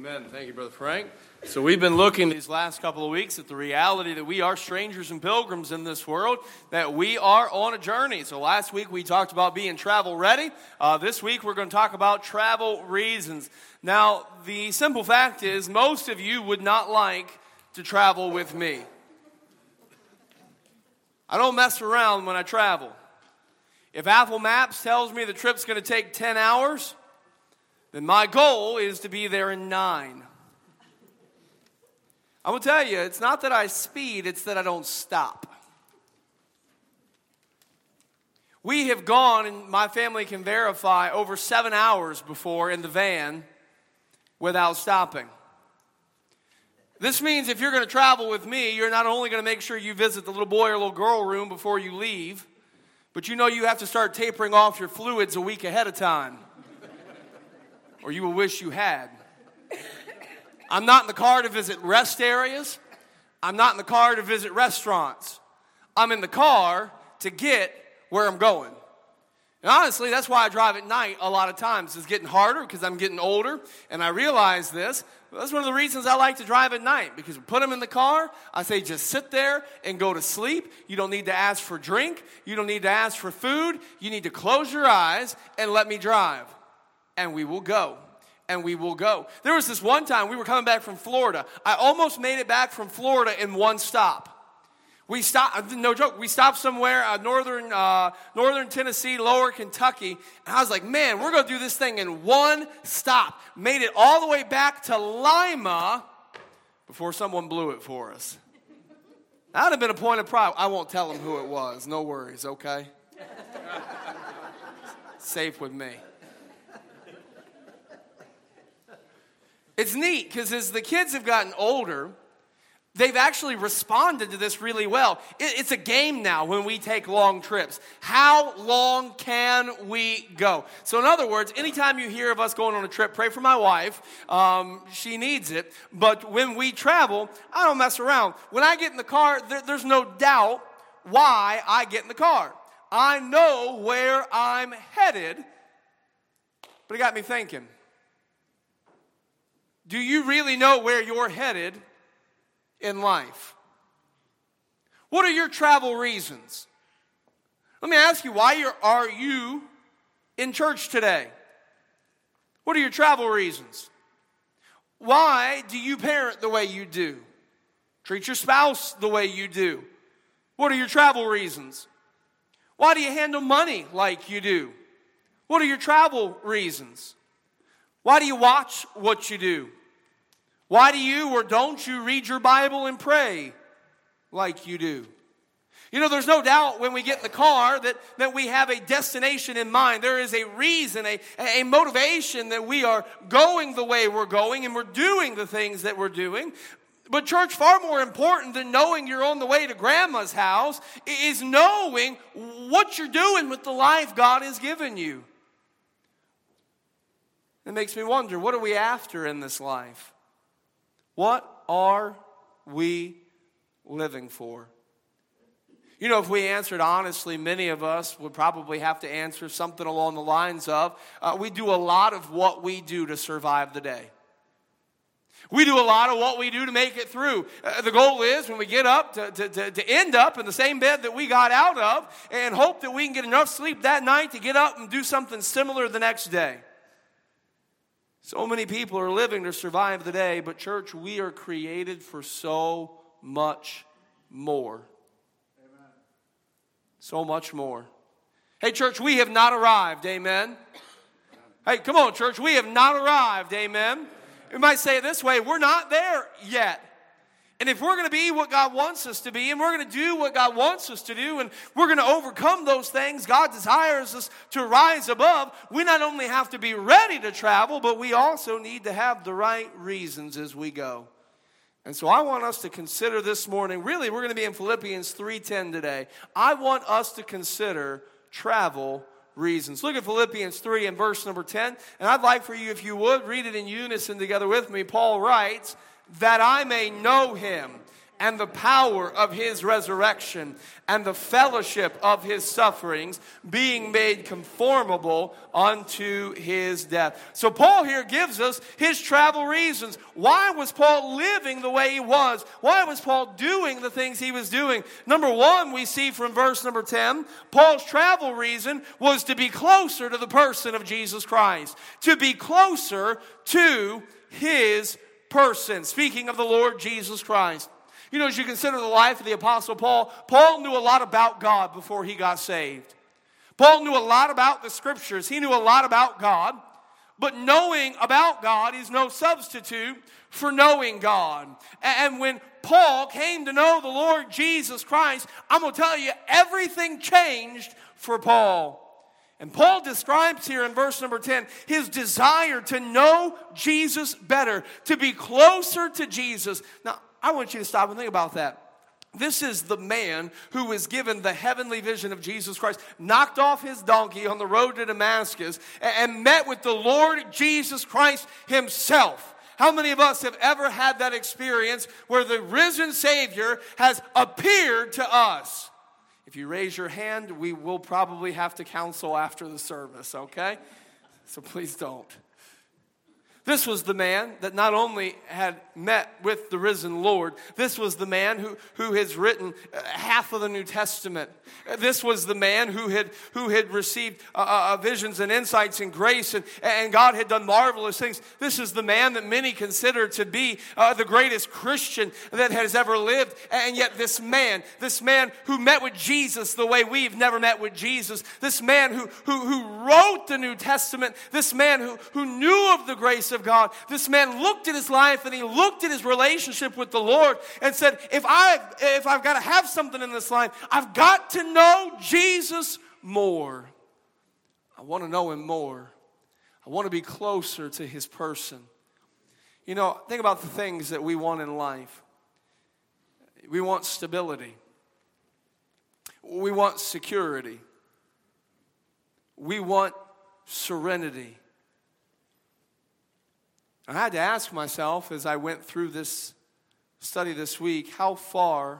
Amen. Thank you, Brother Frank. So we've been looking these last couple of weeks at the reality that we are strangers and pilgrims in this world, that we are on a journey. So last week we talked about being travel ready. This week we're going to talk about travel reasons. Now, the simple fact is most of you would not like to travel with me. I don't mess around when I travel. If Apple Maps tells me the trip's going to take 10 hours, then my goal is to be there in 9. I will tell you, it's not that I speed, it's that I don't stop. We have gone, and my family can verify, over 7 hours before in the van without stopping. This means if you're going to travel with me, you're not only going to make sure you visit the little boy or little girl room before you leave, but you know you have to start tapering off your fluids a week ahead of time. Or you will wish you had. I'm not in the car to visit rest areas. I'm not in the car to visit restaurants. I'm in the car to get where I'm going. And honestly, that's why I drive at night a lot of times. It's getting harder because I'm getting older, and I realize this. That's one of the reasons I like to drive at night, because we put them in the car. I say just sit there and go to sleep. You don't need to ask for drink. You don't need to ask for food. You need to close your eyes and let me drive. And we will go. And we will go. There was this one time we were coming back from Florida. I almost made it back from Florida in one stop. We stopped, no joke, we stopped somewhere, northern Tennessee, lower Kentucky. And I was like, man, we're going to do this thing in one stop. Made it all the way back to Lima before someone blew it for us. That would have been a point of pride. I won't tell them who it was. No worries, okay? Safe with me. It's neat because as the kids have gotten older, they've actually responded to this really well. It's a game now when we take long trips. How long can we go? So in other words, anytime you hear of us going on a trip, pray for my wife. She needs it. But when we travel, I don't mess around. When I get in the car, there's no doubt why I get in the car. I know where I'm headed, but it got me thinking. Do you really know where you're headed in life? What are your travel reasons? Let me ask you, why are you in church today? What are your travel reasons? Why do you parent the way you do? Treat your spouse the way you do? What are your travel reasons? Why do you handle money like you do? What are your travel reasons? Why do you watch what you do? Why do you or don't you read your Bible and pray like you do? You know, there's no doubt when we get in the car that we have a destination in mind. There is a reason, a motivation that we are going the way we're going and we're doing the things that we're doing. But church, far more important than knowing you're on the way to grandma's house is knowing what you're doing with the life God has given you. It makes me wonder, what are we after in this life? What are we living for? You know, if we answered honestly, many of us would probably have to answer something along the lines of, we do a lot of what we do to survive the day. We do a lot of what we do to make it through. The goal is when we get up to end up in the same bed that we got out of and hope that we can get enough sleep that night to get up and do something similar the next day. So many people are living to survive the day, but church, we are created for so much more. Amen. So much more. Hey, church, we have not arrived, amen? Hey, come on, church, we have not arrived, amen? We might say it this way, we're not there yet. And if we're going to be what God wants us to be, and we're going to do what God wants us to do, and we're going to overcome those things God desires us to rise above, we not only have to be ready to travel, but we also need to have the right reasons as we go. And so I want us to consider this morning, really we're going to be in Philippians 3:10 today. I want us to consider travel reasons. Look at Philippians 3 and verse number 10. And I'd like for you, if you would, read it in unison together with me. Paul writes, that I may know him and the power of his resurrection, and the fellowship of his sufferings, being made conformable unto his death. So Paul here gives us his travel reasons. Why was Paul living the way he was? Why was Paul doing the things he was doing? Number one, we see from verse number 10, Paul's travel reason was to be closer to the person of Jesus Christ. To be closer to his person. Speaking of the Lord Jesus Christ. You know, as you consider the life of the Apostle Paul, Paul knew a lot about God before he got saved. Paul knew a lot about the Scriptures. He knew a lot about God. But knowing about God is no substitute for knowing God. And when Paul came to know the Lord Jesus Christ, I'm going to tell you, everything changed for Paul. And Paul describes here in verse number 10 his desire to know Jesus better, to be closer to Jesus. Now, I want you to stop and think about that. This is the man who was given the heavenly vision of Jesus Christ, knocked off his donkey on the road to Damascus, and met with the Lord Jesus Christ himself. How many of us have ever had that experience where the risen Savior has appeared to us? If you raise your hand, we will probably have to counsel after the service, okay? So please don't. This was the man that not only had met with the risen Lord, this was the man who has written half of the New Testament. This was the man who had received visions and insights and grace, and God had done marvelous things. This is the man that many consider to be the greatest Christian that has ever lived. And yet this man who met with Jesus the way we've never met with Jesus, this man who wrote the New Testament, this man who knew of the grace of God, this man looked at his life and he looked at his relationship with the Lord and said, if I've got to have something in this life, I've got to know Jesus more. I want to know him more. I want to be closer to his person. You know, think about the things that we want in life. We want stability. We want security. We want serenity. I had to ask myself as I went through this study this week, how far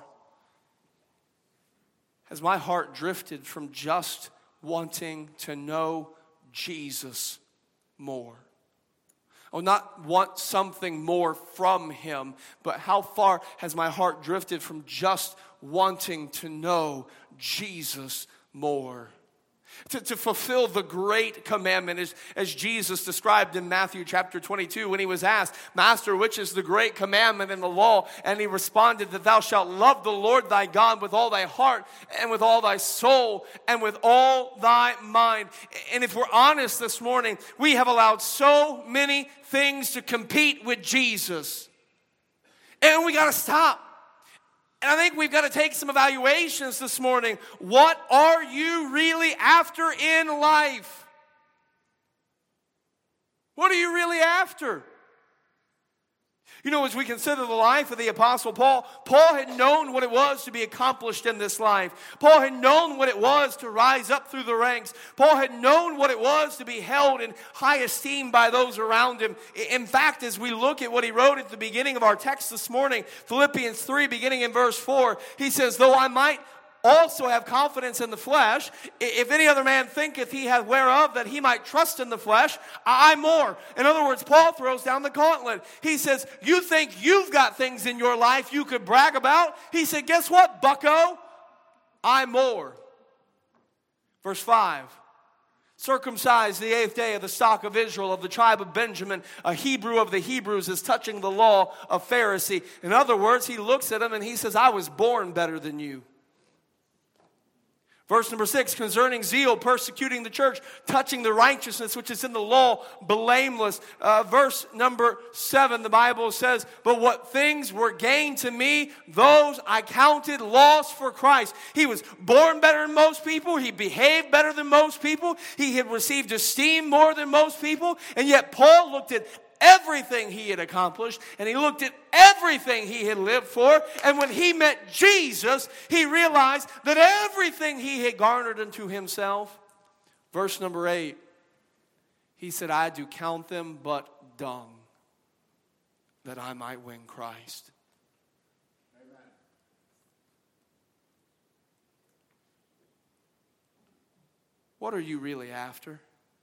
has my heart drifted from just wanting to know Jesus more? Oh, not want something more from him, but how far has my heart drifted from just wanting to know Jesus more? To fulfill the great commandment as Jesus described in Matthew chapter 22 when he was asked, Master, which is the great commandment in the law? And he responded that thou shalt love the Lord thy God with all thy heart and with all thy soul and with all thy mind. And if we're honest this morning, we have allowed so many things to compete with Jesus. And we got to stop. And I think we've got to take some evaluations this morning. What are you really after in life? What are you really after? You know, as we consider the life of the Apostle Paul, Paul had known what it was to be accomplished in this life. Paul had known what it was to rise up through the ranks. Paul had known what it was to be held in high esteem by those around him. In fact, as we look at what he wrote at the beginning of our text this morning, Philippians 3, beginning in verse 4, he says, though I might also have confidence in the flesh, if any other man thinketh he hath whereof that he might trust in the flesh, I more. In other words, Paul throws down the gauntlet. He says, you think you've got things in your life you could brag about? He said, guess what, bucko? I more. Verse 5. Circumcised the 8th day of the stock of Israel, of the tribe of Benjamin, a Hebrew of the Hebrews, is touching the law of Pharisee. In other words, he looks at him and he says, I was born better than you. Verse number 6, concerning zeal, persecuting the church, touching the righteousness which is in the law, blameless. Verse number 7, the Bible says, but what things were gained to me, those I counted loss for Christ. He was born better than most people. He behaved better than most people. He had received esteem more than most people. And yet Paul looked at everything he had accomplished, and he looked at everything he had lived for, and when he met Jesus, he realized that everything he had garnered unto himself. Verse number 8, he said, I do count them but dung, that I might win Christ. Amen. What are you really after?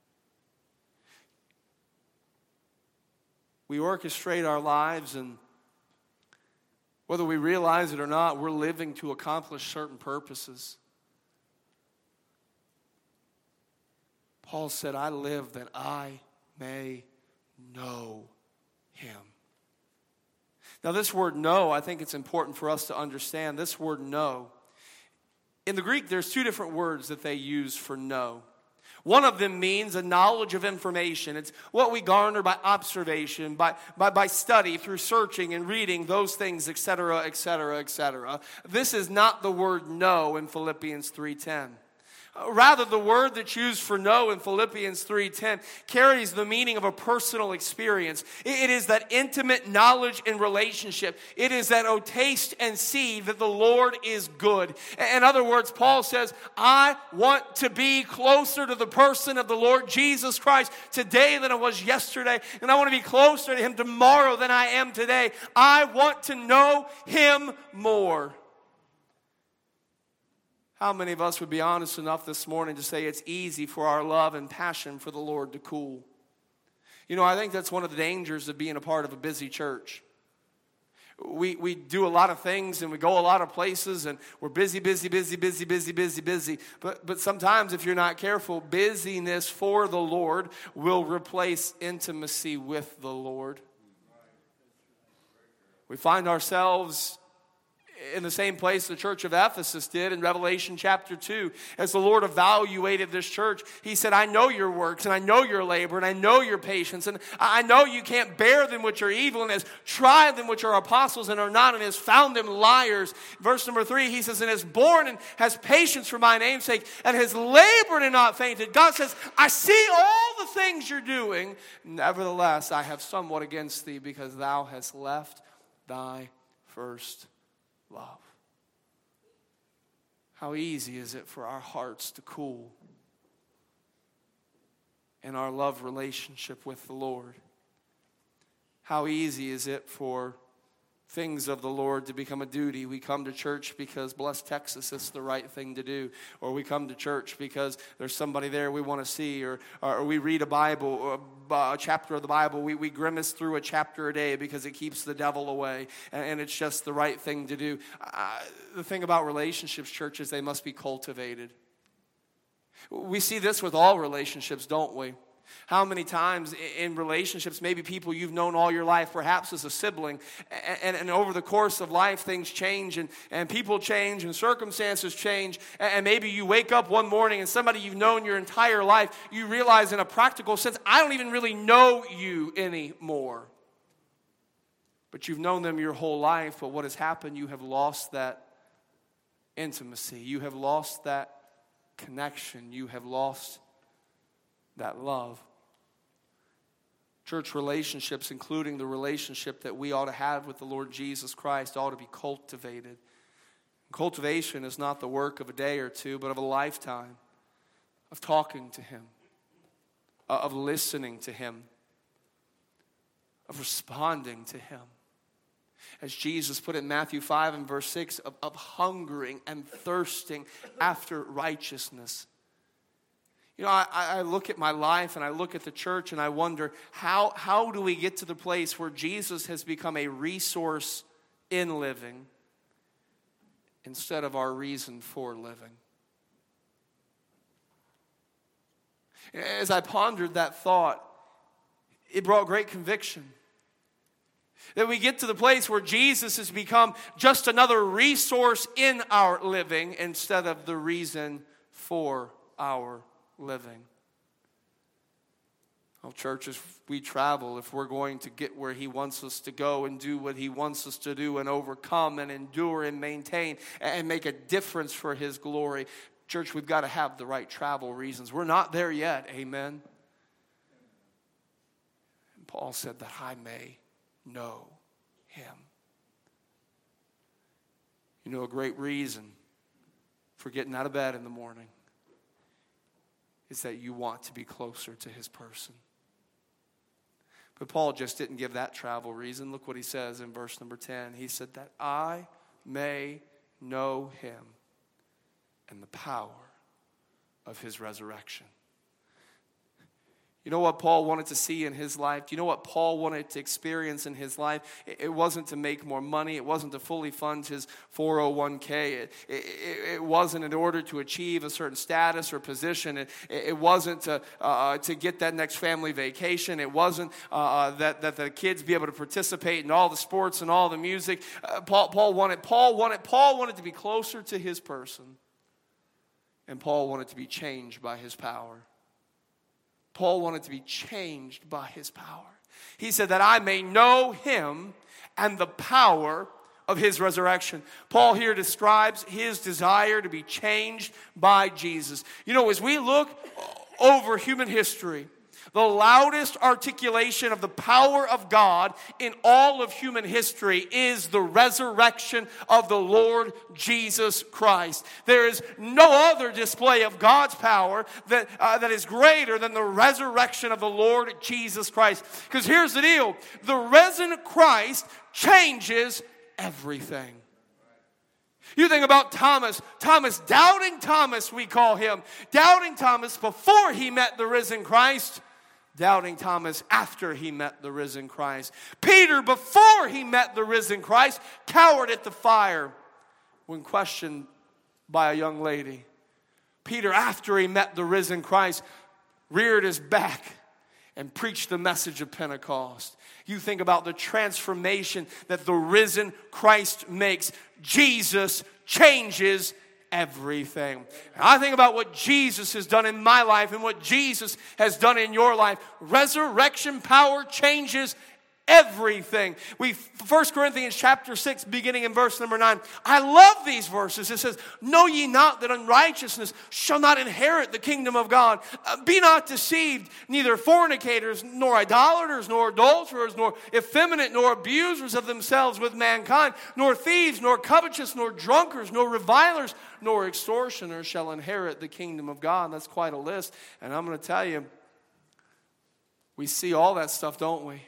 We orchestrate our lives, and whether we realize it or not, we're living to accomplish certain purposes. Paul said, I live that I may know him. Now this word know, I think it's important for us to understand. This word know, in the Greek, there's two different words that they use for know. One of them means a knowledge of information. It's what we garner by observation, by study, through searching and reading, those things, etc., etc., etc. This is not the word know in Philippians 3:10. Rather, the word that's used for know in Philippians 3:10 carries the meaning of a personal experience. It is that intimate knowledge and relationship. It is that, oh, taste and see that the Lord is good. In other words, Paul says, I want to be closer to the person of the Lord Jesus Christ today than I was yesterday. And I want to be closer to him tomorrow than I am today. I want to know him more. How many of us would be honest enough this morning to say it's easy for our love and passion for the Lord to cool? You know, I think that's one of the dangers of being a part of a busy church. We do a lot of things and we go a lot of places and we're busy. But sometimes if you're not careful, busyness for the Lord will replace intimacy with the Lord. We find ourselves in the same place the church of Ephesus did in Revelation chapter 2. As the Lord evaluated this church, he said, I know your works, and I know your labor, and I know your patience, and I know you can't bear them which are evil, and has tried them which are apostles and are not, and has found them liars. Verse number 3, he says, and has borne and has patience for my name's sake, and has labored and not fainted. God says, I see all the things you're doing. Nevertheless, I have somewhat against thee, because thou hast left thy first love. How easy is it for our hearts to cool in our love relationship with the Lord? How easy is it for things of the Lord to become a duty? We come to church because, bless Texas, it's the right thing to do. Or we come to church because there's somebody there we want to see. Or we read a Bible, or a chapter of the Bible. We grimace through a chapter a day because it keeps the devil away. And it's just the right thing to do. The thing about relationships, church, is they must be cultivated. We see this with all relationships, don't we? How many times in relationships, maybe people you've known all your life, perhaps as a sibling, and over the course of life, things change, and people change, and circumstances change, and maybe you wake up one morning, and somebody you've known your entire life, you realize in a practical sense, I don't even really know you anymore. But you've known them your whole life, but what has happened, you have lost that intimacy. You have lost that connection. You have lost that love. Church relationships, including the relationship that we ought to have with the Lord Jesus Christ, ought to be cultivated. Cultivation is not the work of a day or two, but of a lifetime of talking to him, of listening to him, of responding to him. As Jesus put it in Matthew 5 and verse 6, of hungering and thirsting after righteousness. You know, I look at my life and I look at the church and I wonder, how do we get to the place where Jesus has become a resource in living instead of our reason for living? As I pondered that thought, it brought great conviction. That we get to the place where Jesus has become just another resource in our living instead of the reason for our living. Oh, church, as we travel, if we're going to get where he wants us to go and do what he wants us to do and overcome and endure and maintain and make a difference for his glory, church, we've got to have the right travel reasons. We're not there yet, amen? And Paul said that I may know him. You know, a great reason for getting out of bed in the morning is that you want to be closer to his person. But Paul just didn't give that travel reason. Look what he says in verse number 10. He said that I may know him and the power of his resurrection. You know what Paul wanted to see in his life? Do you know what Paul wanted to experience in his life? It wasn't to make more money. It wasn't to fully fund his 401k. It wasn't in order to achieve a certain status or position. It wasn't to get that next family vacation. It wasn't that the kids be able to participate in all the sports and all the music. Paul wanted to be closer to his person. And Paul wanted to be changed by his power. Paul wanted to be changed by his power. He said that I may know him and the power of his resurrection. Paul here describes his desire to be changed by Jesus. You know, as we look over human history, the loudest articulation of the power of God in all of human history is the resurrection of the Lord Jesus Christ. There is no other display of God's power that is greater than the resurrection of the Lord Jesus Christ. Because here's the deal. The risen Christ changes everything. You think about Thomas, doubting Thomas we call him. Doubting Thomas before he met the risen Christ. Doubting Thomas after he met the risen Christ. Peter, before he met the risen Christ, cowered at the fire when questioned by a young lady. Peter, after he met the risen Christ, reared his back and preached the message of Pentecost. You think about the transformation that the risen Christ makes. Jesus changes everything. I think about what Jesus has done in my life and what Jesus has done in your life. Resurrection power changes everything. 1 Corinthians chapter 6, beginning in verse number 9. I love these verses. It says, know ye not that unrighteousness shall not inherit the kingdom of God? Be not deceived, neither fornicators, nor idolaters, nor adulterers, nor effeminate, nor abusers of themselves with mankind, nor thieves, nor covetous, nor drunkards, nor revilers, nor extortioners shall inherit the kingdom of God. That's quite a list. And I'm going to tell you, we see all that stuff, don't we?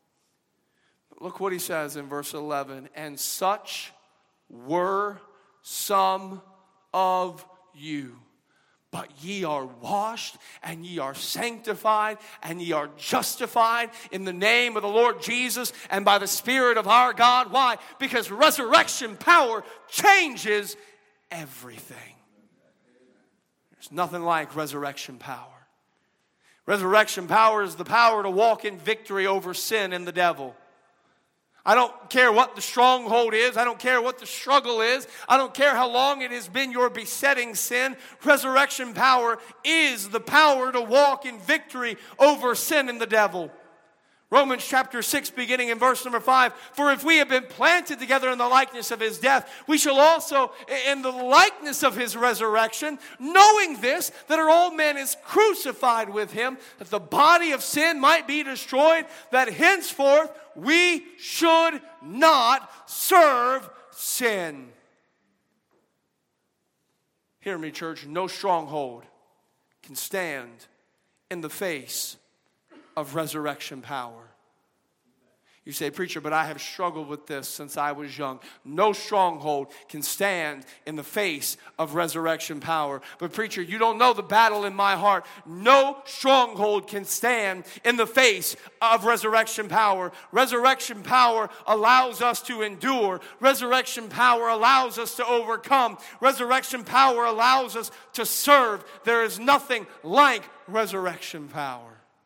Look what he says in verse 11. And such were some of you. But ye are washed, and ye are sanctified, and ye are justified in the name of the Lord Jesus and by the Spirit of our God. Why? Because resurrection power changes everything. There's nothing like resurrection power. Resurrection power is the power to walk in victory over sin and the devil. I don't care what the stronghold is. I don't care what the struggle is. I don't care how long it has been your besetting sin. Resurrection power is the power to walk in victory over sin and the devil. Romans chapter 6, beginning in verse number 5. For if we have been planted together in the likeness of his death, we shall also in the likeness of his resurrection, knowing this, that our old man is crucified with him, that the body of sin might be destroyed, that henceforth we should not serve sin. Hear me, church. No stronghold can stand in the face of resurrection power. You say, preacher, but I have struggled with this since I was young. No stronghold can stand in the face of resurrection power. But preacher, you don't know the battle in my heart. No stronghold can stand in the face of resurrection power. Resurrection power allows us to endure. Resurrection power allows us to overcome. Resurrection power allows us to serve. There is nothing like resurrection power.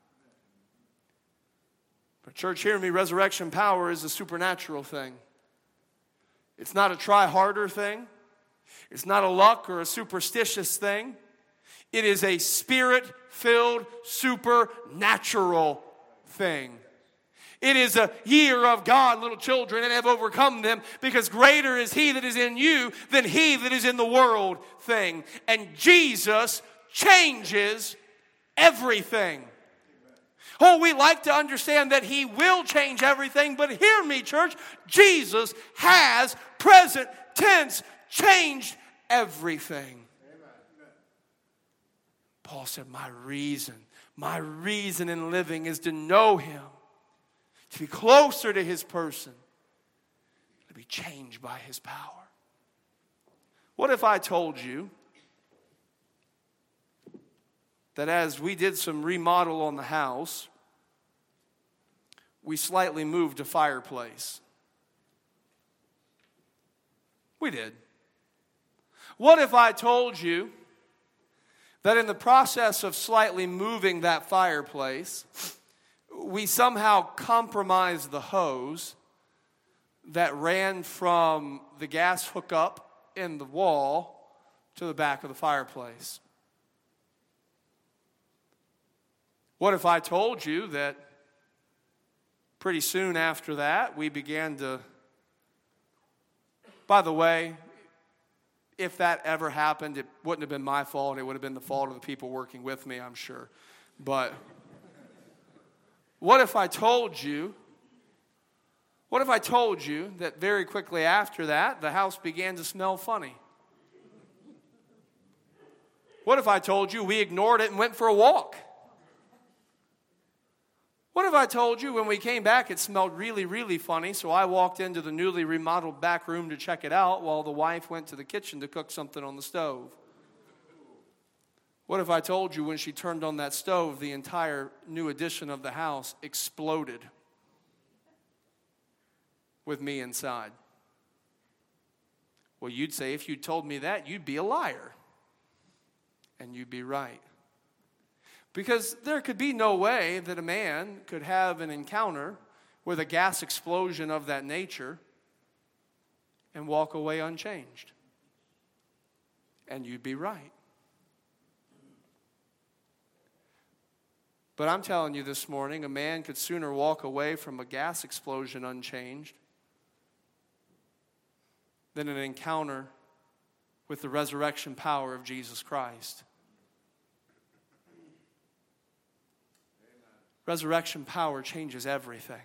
But church, hear me, resurrection power is a supernatural thing. It's not a try harder thing. It's not a luck or a superstitious thing. It is a spirit-filled, supernatural thing. It is a year of God, little children, and have overcome them, because greater is he that is in you than he that is in the world thing. And Jesus changes everything. Oh, we like to understand that he will change everything, but hear me, church. Jesus has, present tense, changed everything. Amen. Paul said, my reason in living is to know him, to be closer to his person, to be changed by his power. What if I told you that as we did some remodel on the house, we slightly moved a fireplace. We did. What if I told you that in the process of slightly moving that fireplace, we somehow compromised the hose that ran from the gas hookup in the wall to the back of the fireplace? What if I told you that pretty soon after that we began to, by the way, if that ever happened, it wouldn't have been my fault. It would have been the fault of the people working with me, I'm sure. But what if I told you that very quickly after that, the house began to smell funny? What if I told you we ignored it and went for a walk? What if I told you when we came back it smelled really, really funny, so I walked into the newly remodeled back room to check it out while the wife went to the kitchen to cook something on the stove? What if I told you when she turned on that stove, the entire new addition of the house exploded with me inside? Well, you'd say if you told me that, you'd be a liar. And you'd be right. Because there could be no way that a man could have an encounter with a gas explosion of that nature and walk away unchanged. And you'd be right. But I'm telling you this morning, a man could sooner walk away from a gas explosion unchanged than an encounter with the resurrection power of Jesus Christ. Resurrection power changes everything.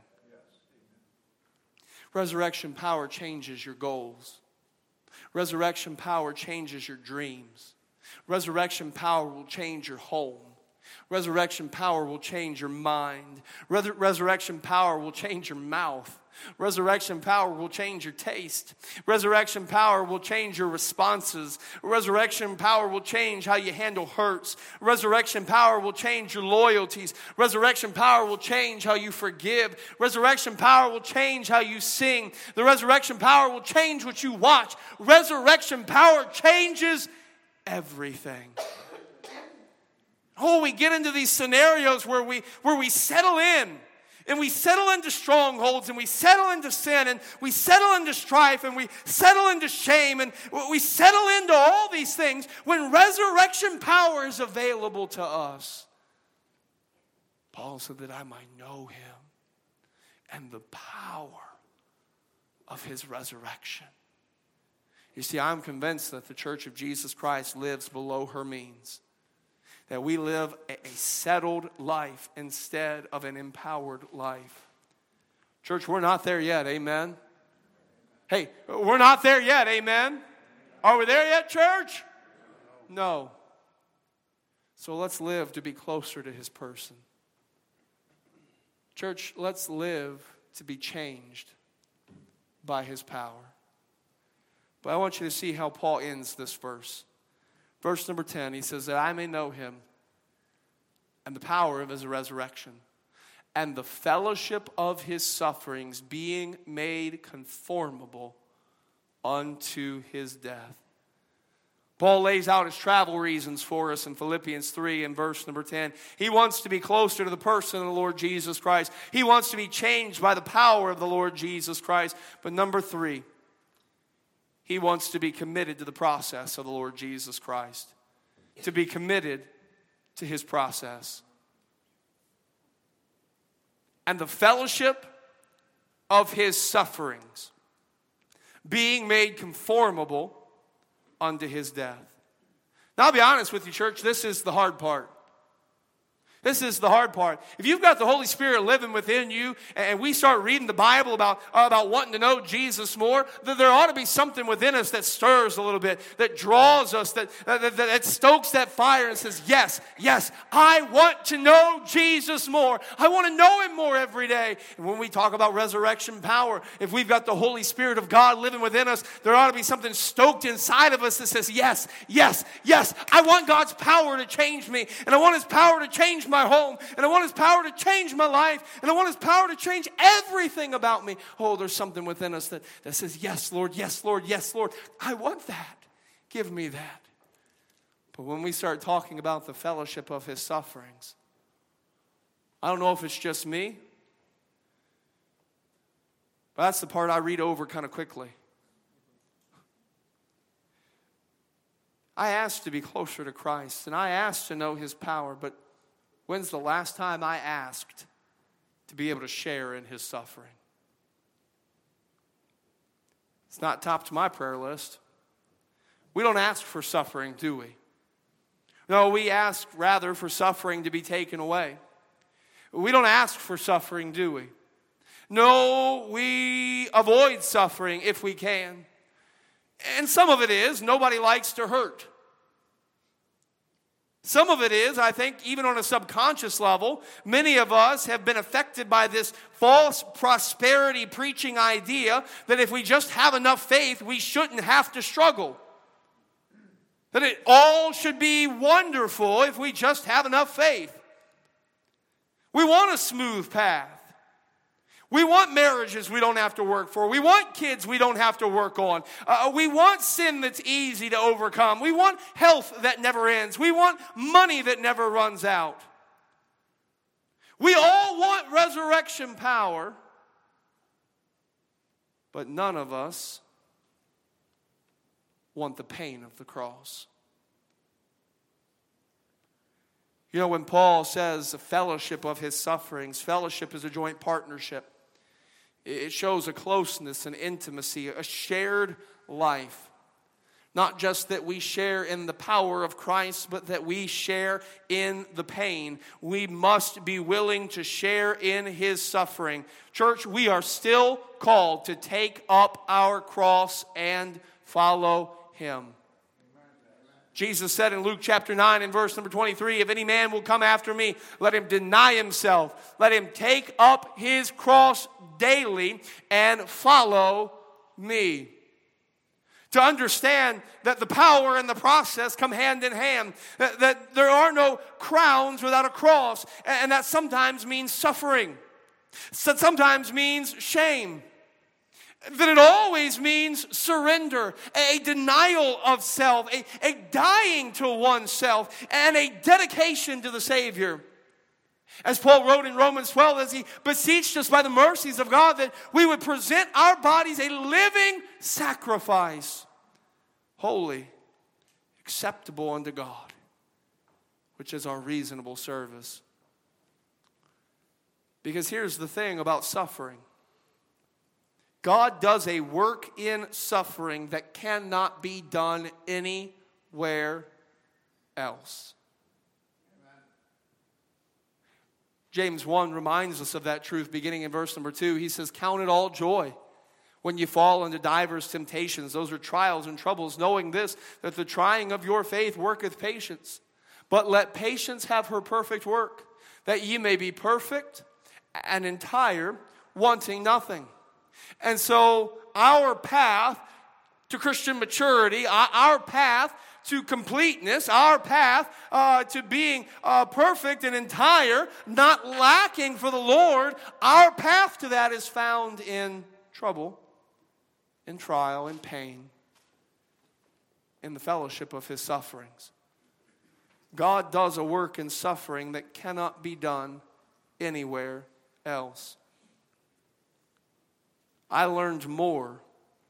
Resurrection power changes your goals. Resurrection power changes your dreams. Resurrection power will change your home. Resurrection power will change your mind. Resurrection power will change your mouth. Resurrection power will change your taste. Resurrection power will change your responses. Resurrection power will change how you handle hurts. Resurrection power will change your loyalties. Resurrection power will change how you forgive. Resurrection power will change how you sing. The resurrection power will change what you watch. Resurrection power changes everything. Oh, we get into these scenarios where we settle in. And we settle into strongholds, and we settle into sin, and we settle into strife, and we settle into shame, and we settle into all these things when resurrection power is available to us. Paul said that I might know him and the power of his resurrection. You see, I'm convinced that the Church of Jesus Christ lives below her means. That we live a settled life instead of an empowered life. Church, we're not there yet, amen? Hey, we're not there yet, amen? Are we there yet, church? No. So let's live to be closer to his person. Church, let's live to be changed by his power. But I want you to see how Paul ends this verse. Verse number 10, he says that I may know him and the power of his resurrection and the fellowship of his sufferings, being made conformable unto his death. Paul lays out his travel reasons for us in Philippians 3 and verse number 10. He wants to be closer to the person of the Lord Jesus Christ. He wants to be changed by the power of the Lord Jesus Christ. But number 3, he wants to be committed to the process of the Lord Jesus Christ. To be committed to his process. And the fellowship of his sufferings, being made conformable unto his death. Now I'll be honest with you, church, this is the hard part. This is the hard part. If you've got the Holy Spirit living within you and we start reading the Bible about wanting to know Jesus more, there ought to be something within us that stirs a little bit, that draws us, that stokes that fire and says, yes, I want to know Jesus more. I want to know Him more every day. And when we talk about resurrection power, if we've got the Holy Spirit of God living within us, there ought to be something stoked inside of us that says, yes, I want God's power to change me, and I want His power to change my home, and I want His power to change my life, and I want His power to change everything about me. Oh, there's something within us that says, yes, Lord, I want that. Give me that. But when we start talking about the fellowship of His sufferings, I don't know if it's just me, but that's the part I read over kind of quickly. I asked to be closer to Christ, and I asked to know His power, but when's the last time I asked to be able to share in His suffering? It's not top to my prayer list. We don't ask for suffering, do we? No, we ask rather for suffering to be taken away. We don't ask for suffering, do we? No, we avoid suffering if we can. And some of it is nobody likes to hurt. Some of it is, I think, even on a subconscious level, many of us have been affected by this false prosperity preaching idea that if we just have enough faith, we shouldn't have to struggle. That it all should be wonderful if we just have enough faith. We want a smooth path. We want marriages we don't have to work for. We want kids we don't have to work on. We want sin that's easy to overcome. We want health that never ends. We want money that never runs out. We all want resurrection power, but none of us want the pain of the cross. You know, when Paul says a fellowship of his sufferings, fellowship is a joint partnership. It shows a closeness and intimacy, a shared life. Not just that we share in the power of Christ, but that we share in the pain. We must be willing to share in His suffering. Church, we are still called to take up our cross and follow Him. Jesus said in Luke chapter 9 and verse number 23, if any man will come after me, let him deny himself. Let him take up his cross daily and follow me. To understand that the power and the process come hand in hand. That there are no crowns without a cross. And that sometimes means suffering. That sometimes means shame. That it always means surrender, a denial of self, a dying to oneself, and a dedication to the Savior. As Paul wrote in Romans 12, as he beseeched us by the mercies of God that we would present our bodies a living sacrifice, holy, acceptable unto God, which is our reasonable service. Because here's the thing about suffering. God does a work in suffering that cannot be done anywhere else. James 1 reminds us of that truth beginning in verse number 2. He says, count it all joy when you fall into divers temptations. Those are trials and troubles, knowing this, that the trying of your faith worketh patience. But let patience have her perfect work, that ye may be perfect and entire, wanting nothing. And so our path to Christian maturity, our path to completeness, our path to being perfect and entire, not lacking for the Lord, our path to that is found in trouble, in trial, in pain, in the fellowship of His sufferings. God does a work in suffering that cannot be done anywhere else. I learned more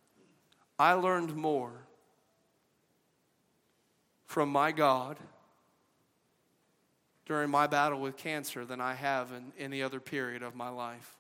from my God during my battle with cancer than I have in any other period of my life.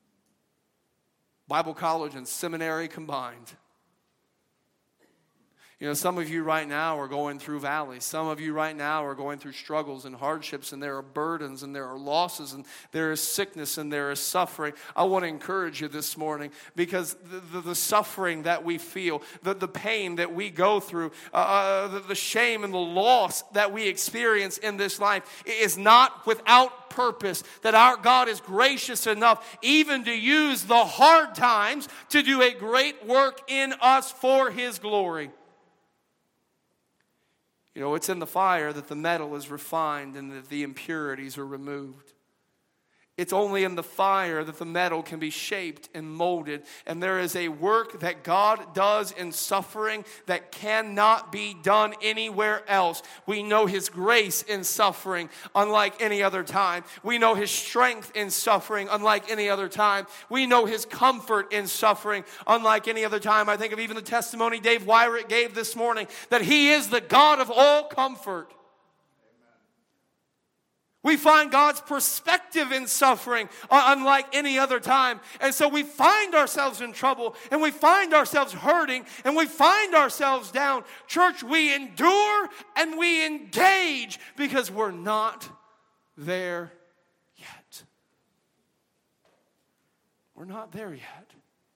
Bible college and seminary combined. You know, some of you right now are going through valleys. Some of you right now are going through struggles and hardships, and there are burdens, and there are losses, and there is sickness, and there is suffering. I want to encourage you this morning, because the suffering that we feel, the pain that we go through, the shame and the loss that we experience in this life is not without purpose. That our God is gracious enough even to use the hard times to do a great work in us for His glory. You know, it's in the fire that the metal is refined and that the impurities are removed. It's only in the fire that the metal can be shaped and molded. And there is a work that God does in suffering that cannot be done anywhere else. We know His grace in suffering unlike any other time. We know His strength in suffering unlike any other time. We know His comfort in suffering unlike any other time. I think of even the testimony Dave Wyrick gave this morning, that He is the God of all comfort. We find God's perspective in suffering unlike any other time. And so we find ourselves in trouble, and we find ourselves hurting, and we find ourselves down. Church, we endure and we engage because we're not there yet. We're not there yet.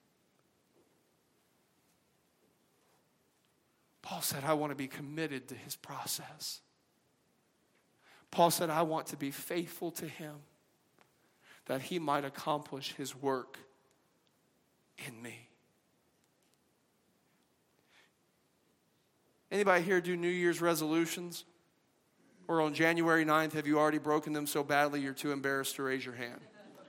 Paul said, I want to be committed to His process. Paul said, I want to be faithful to Him that He might accomplish His work in me. Anybody here do New Year's resolutions? Or on January 9th, have you already broken them so badly you're too embarrassed to raise your hand?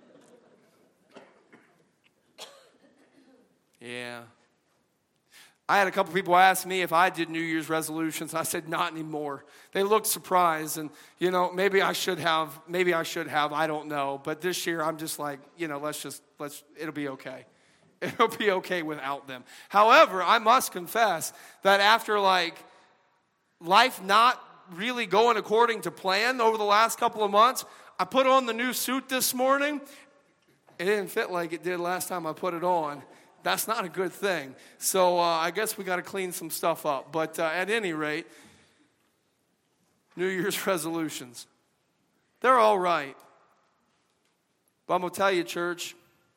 Yeah. I had a couple people ask me if I did New Year's resolutions. I said, not anymore. They looked surprised, and, you know, maybe I should have, I don't know. But this year, I'm just like, you know, it'll be okay. It'll be okay without them. However, I must confess that after, life not really going according to plan over the last couple of months, I put on the new suit this morning. It didn't fit like it did last time I put it on. That's not a good thing. So I guess we got to clean some stuff up. But at any rate, New Year's resolutions, they're all right. But I'm going to tell you, church,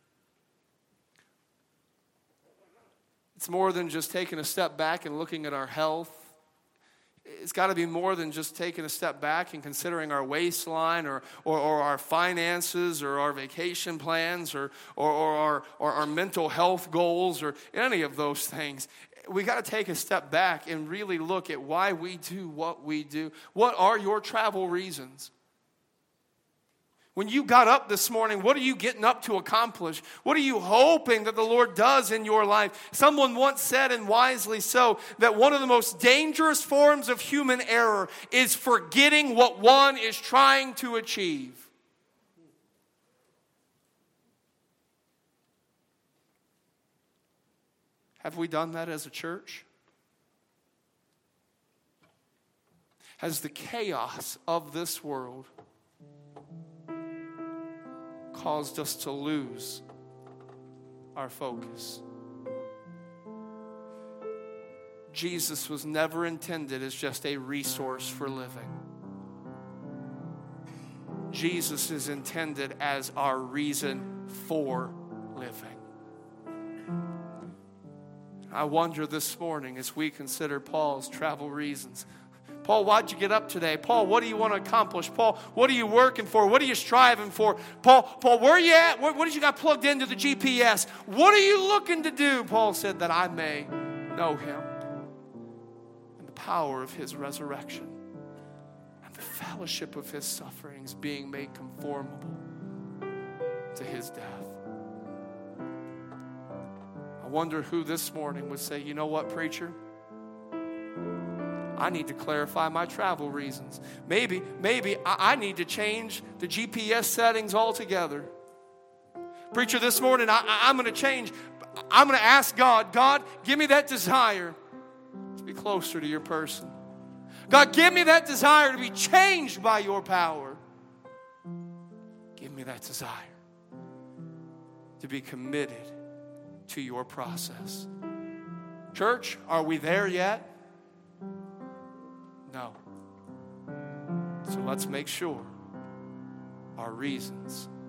it's more than just taking a step back and looking at our health. It's got to be more than just taking a step back and considering our waistline or our finances or our vacation plans or our mental health goals or any of those things. We got to take a step back and really look at why we do what we do. What are your travel reasons? When you got up this morning, what are you getting up to accomplish? What are you hoping that the Lord does in your life? Someone once said, and wisely so, that one of the most dangerous forms of human error is forgetting what one is trying to achieve. Have we done that as a church? Has the chaos of this world caused us to lose our focus? Jesus was never intended as just a resource for living. Jesus is intended as our reason for living. I wonder this morning as we consider Paul's travel reasons. Paul, why'd you get up today? Paul, what do you want to accomplish? Paul, what are you working for? What are you striving for? Paul, where are you at? What did you got plugged into the GPS? What are you looking to do? Paul said, that I may know Him and the power of His resurrection and the fellowship of His sufferings, being made conformable to His death. I wonder who this morning would say, you know what, preacher? I need to clarify my travel reasons. Maybe I need to change the GPS settings altogether. Preacher, this morning I'm going to change. I'm going to ask God, give me that desire to be closer to your person. God, give me that desire to be changed by your power. Give me that desire to be committed to your process. Church, are we there yet? No. So let's make sure our reasons